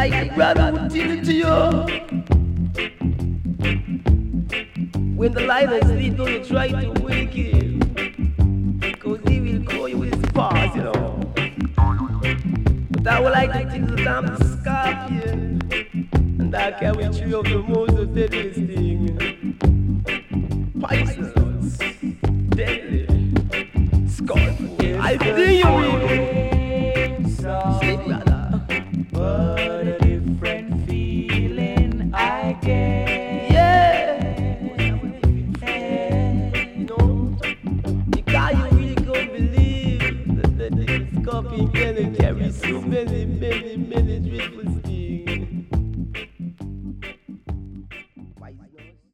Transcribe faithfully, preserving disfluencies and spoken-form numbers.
like brother would tell it to you. When the lioness sleep, don't you try to wake him, because he will call you with his paws, you know. But I would like to think that I'm the scorpion, and I carry three of the most deadliest thing. Poisonous, deadly, scorpion. I think